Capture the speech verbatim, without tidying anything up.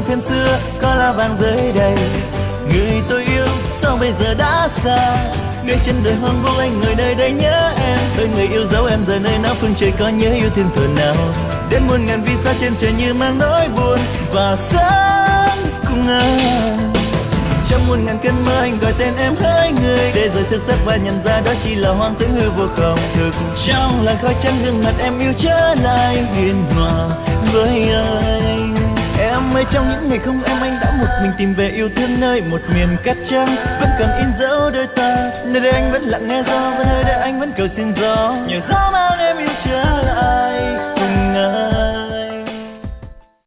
phen xưa có lá vàng rơi đầy. Người tôi yêu sao bây giờ đã xa, người trên đời hoang vô anh người nơi đây nhớ em. Ơi người yêu dấu em giờ nơi nào phương trời có nhớ yêu thêm thuở nào. Đến muôn ngàn vì sao trên trời như mang nỗi buồn và sống cùng anh. Trong muôn ngàn cơn mơ anh gọi tên em hỡi người, để rồi thức giấc và nhận ra đó chỉ là hoang tưởng hư vô không thực. Trong làn khói chân gương mặt em yêu trở lại hiền hòa với anh. Em ơi trong những ngày không em anh đã một mình tìm về yêu thương nơi một miền cát trắng. Vẫn còn in dấu đôi ta nơi đây anh vẫn lặng nghe gió, và nơi đây anh vẫn cầu xin gió nhờ gió mang em yêu trở lại cùng anh.